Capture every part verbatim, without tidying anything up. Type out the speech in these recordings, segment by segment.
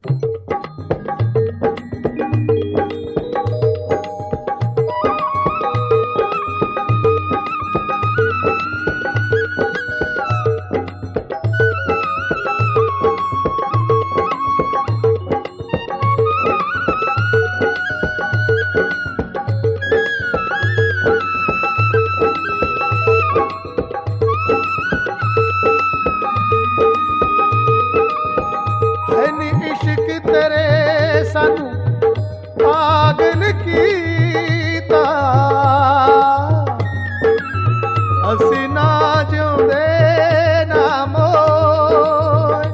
ਅਸੀਂ ਨਾ ਜਿਉਂਦੇ ਨਾ ਮੋਏ,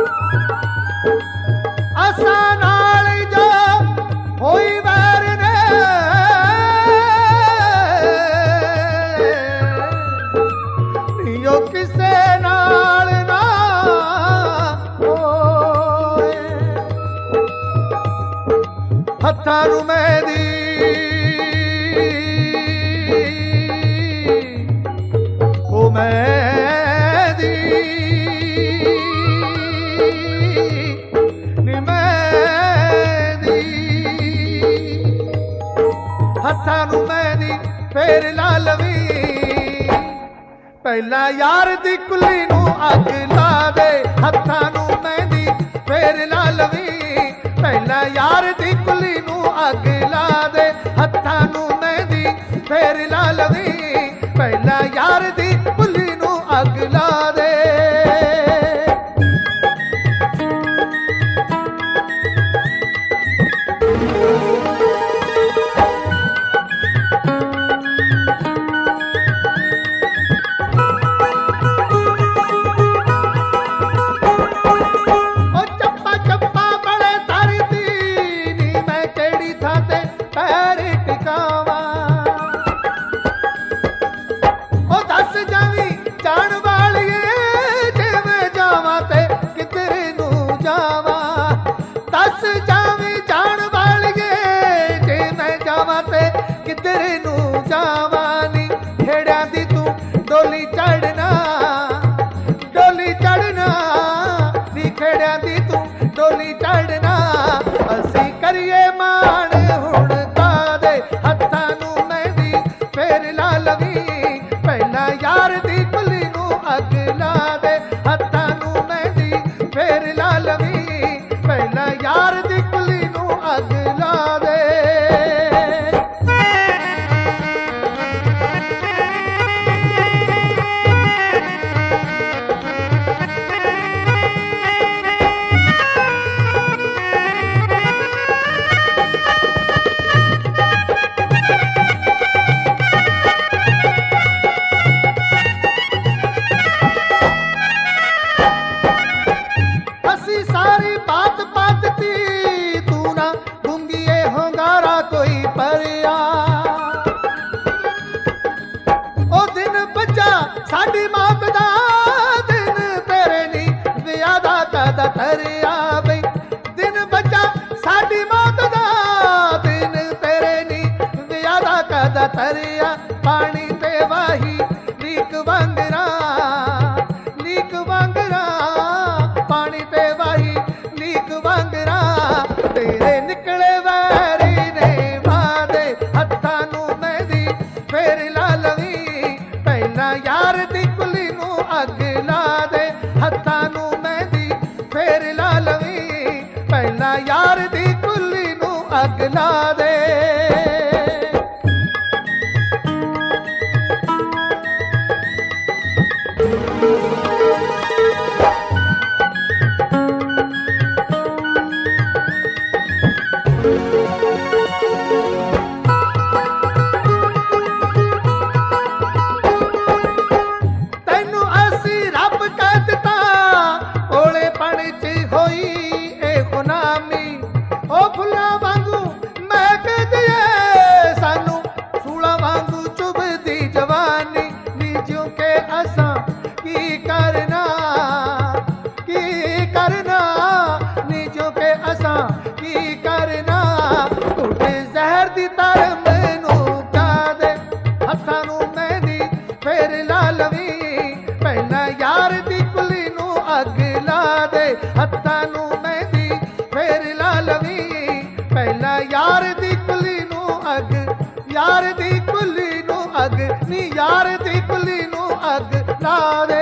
ਅਸਾਂ ਨਾਲ ਜੋ ਹੋਈ ਵੈਰ ਨੇ ਨੀਓ ਕਿਸੇ ਨਾਲ ਨਾ ਹੋਏ। ਹੱਥਾਂ ਨੂੰ ਮਹਿੰਦੀ ਮਹਿੰਦੀ ਨੀ ਮਹਿੰਦੀ, ਹੱਥਾਂ ਨੂੰ ਮਹਿੰਦੀ ਫੇਰ ਲਾ ਲਵੀਂ, ਪਹਿਲਾਂ ਯਾਰ ਦੀ ਕੁੱਲੀ ਨੂੰ ਅੱਗ ਲਾ ਦੇ। ਹੱਥਾਂ ਨੂੰ ਮਹਿੰਦੀ ਫੇਰ ਲਾ ਲਵੀਂ, ਪਹਿਲਾਂ ਯਾਰ ਦੀ ਕੁੱਲੀ ਨੂੰ ਅੱਗ ਲਾ ਦੇ। ਹੱਥਾਂ ਨੂੰ ਮਹਿੰਦੀ ਫੇਰ ਲਾ ਲਵੀਂ, ਪਹਿਲਾਂ ਯਾਰ ਦੀ ਕੁੱਲੀ ਨੂੰ ਅੱਗ ਲਾ ਦੇ। ਉਹ ਚੱਪਾ ਚੱਪਾ ਬੜੇ ਧਰਦੀ ਨੀ, ਮੈਂ ਕਿਹੜੀ ਥਾਂ ਤੇ ਪੈਰ ਟਿਕਾਵਾਂ। ਜਾਣ ਵਾਲੀਏ ਜਿਵੇਂ ਜਾਵਾਂ ਤੇ ਕਿੱਧਰ ਨੂੰ ਜਾਵਾਂ, ਦੱਸ ਜਾਵੇਂ ਜਾਣ ਵਾਲੀਏ ਜਿਵੇਂ ਜਾਵਾਂ ਤੇ ਕਿੱਧਰ ਨੂੰ ਜਾਵਾਂ ਨੀ। ਖੇੜਿਆਂ ਦੀ ਤੂੰ ਡੋਲੀ ਚੜਨਾ, ਡੋਲੀ ਚੜਨਾ ਨੀ, ਖੇੜਿਆਂ ਦੀ ਤੂੰ ਡੋਲੀ ਚੜਨਾ। ਅਸੀਂ ਕਰੀਏ ਮਾਣ ਹੁਣ ਕਾਦੇ, ਹੱਥਾਂ ਨੂੰ ਮਹਿੰਦੀ ਫੇਰ ਲਾ ਲਵੀਂ, ਪਹਿਲਾਂ ਯਾਰ ਦੀ ਕੁੱਲੀ ਨੂੰ ਅੱਗ ਲਾ ਦੇ। ਹੱਥਾਂ ਨੂੰ ਮਹਿੰਦੀ ਫੇਰ ਲਾ ਲਵੀਂ, ਪਹਿਲਾਂ ਯਾਰ ਦੀ ਕੁੱਲੀ ਨੂੰ ਅੱਗ ਲਾ ਦੇ। ਸਾਰੀ ਬਾਤ ਬਾਤਤੀ ਤੂੰ ਨਾ ਗੁੰਗੀਏ ਹੁੰਗਾਰਾ ਕੋਈ ਪਰਿਆ। ਉਹ ਦਿਨ ਬੱਚਾ ਸਾਡੀ ਮੌਤ ਦਾ, ਦਿਨ ਤੇਰੇ ਨੀ ਵਿਆਹ ਦਾ ਕਦ ਧਰਿਆ ਬਈ। ਦਿਨ ਬੱਚਾ ਸਾਡੀ ਮੌਤ ਦਾ, ਦਿਨ ਤੇਰੇ ਨੀ ਵਿਆਹ ਦਾ ਕਦ ਧਰਿਆ। ਪਾਣੀ ਤੇ ਵਾਹੀ ਲੀਕ ਵਾਂਗਰਾ, ਲੀਕ ਵਾਂਗਰਾ, ਪਾਣੀ ਤੇ ਵਾਹੀ ਲੀਕ ਵਾਂਗਰਾ, ਤੇਰੇ ਨਿਕਲੇ ਵੈਰੀ ਨੇ ਵਾਦੇ। ਹੱਥਾਂ ਨੂੰ ਮਹਿੰਦੀ ਫੇਰ ਲਾ ਲਵੀਂ, ਪਹਿਲਾਂ ਯਾਰ ਦੀ ਕੁੱਲੀ ਨੂੰ ਅੱਗ ਲਾ ਦੇ। ਹੱਥਾਂ ਨੂੰ ਮਹਿੰਦੀ ਫੇਰ ਲਾ ਲਵੀਂ, ਪਹਿਲਾਂ ਯਾਰ ਦੀ ਕੁੱਲੀ ਨੂੰ ਅੱਗ ਲਾ ਦੇ। ਤੈਨੂੰ ਅਸੀਂ ਰੱਬ ਕਹਿ ਦਿੱਤਾ, ਭੋਲੇ ਪਾਣੀ ਚ ਹੋਈ ਇਹ ਗੁਨਾਮੀ। ਉਹ ਫੁੱਲਾਂ ਵਾਂਗੂ ਮਹਿਕ ਪਹਿਲਾਂ ਯਾਰ ਦੀ ਕੁੱਲੀ ਨੂੰ ਅੱਗ, ਯਾਰ ਦੀ ਕੁੱਲੀ ਨੂੰ ਅੱਗ ਨੀ, ਯਾਰ ਦੀ ਕੁੱਲੀ ਨੂੰ ਅੱਗ ਲਾ ਦੇ।